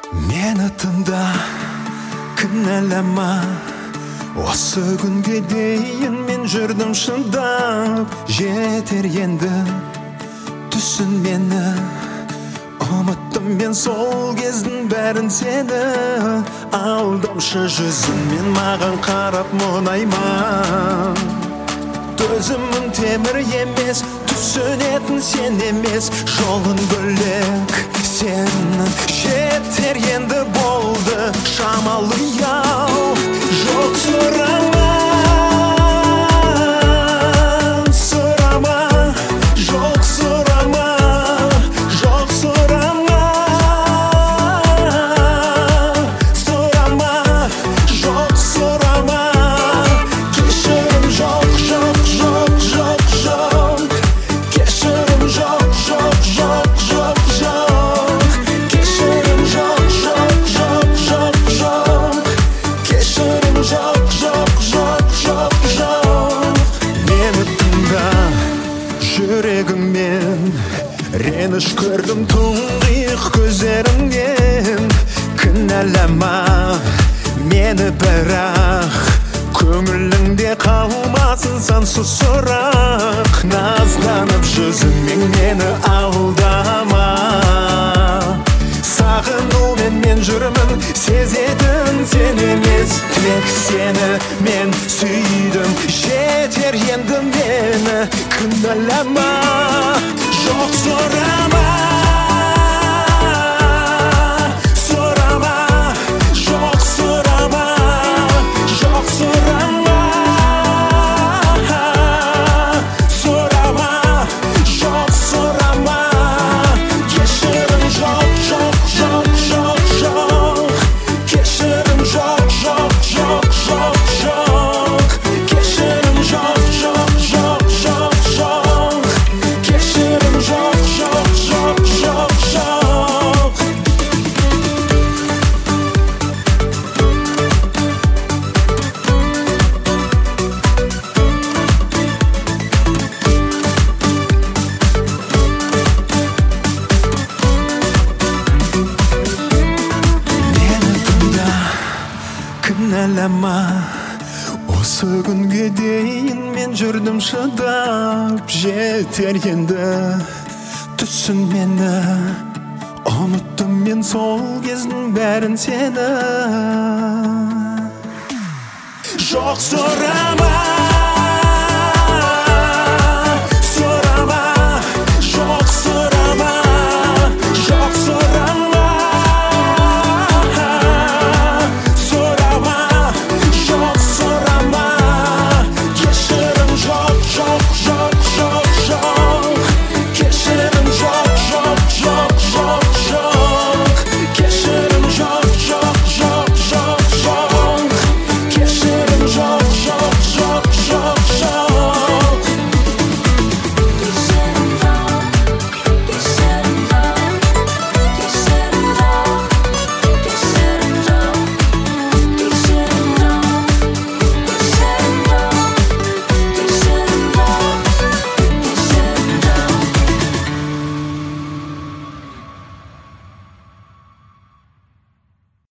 Meni tında kінәлама, осы күнге дейін мен жүрдім шындап. Жетер енді түсін мені, ұмыттым мен сол кездің бәрін сені. Алдамшы жүзіңмен маған қарап мұңайма, төзімің темір емес, түсінетін сен емес. Жолың бөлек сенің, жетер енді болды шамалы яу. Жоқ сұрама, сұрама, жоқ сұрама, жоқ сұрама, сұрама, жоқ сұрама. Кешірім жоқ, жоқ, жоқ, жоқ, жоқ. Кешірім жоқ, жоқ, жоқ, жоқ, жоқ. Кешірім жоқ, жоқ, жоқ, жоқ, жоқ. Кешірім жоқ, жоқ, жоқ, жоқ, жоқ. Мені тыңда, жүрегіммен реніш көрдім тұңғиық көздеріңнен. Кінәлама мені бірақ, көңіліңде қалмасын сансыз сұрақ. Назданып жүзіңмен мені алдама, сағынумен мен жүрмін, сезетін сен емес. Тек сені мен сүйдім, жетер енді мені кінәлама. Жоқ сұрама, сұрама, жоқ сұрама, жоқ сұрама, сұрама, жоқ сұрама. Кешірім жоқ, жоқ, жоқ, жоқ, жоқ. Кешірім жоқ, жоқ, жоқ, жоқ, жоқ. Кешірім жоқ, жоқ, жоқ, жоқ, жоқ. Кешірім жоқ, жоқ, жоқ, жоқ, жоқ. Мені тыңда, кінәлама, осы күнге дейін мен жүрдім шыдап. Жетер енді түсін мені, ұмыттым мен сол кездің бәрін сені. Жоқ сұрама,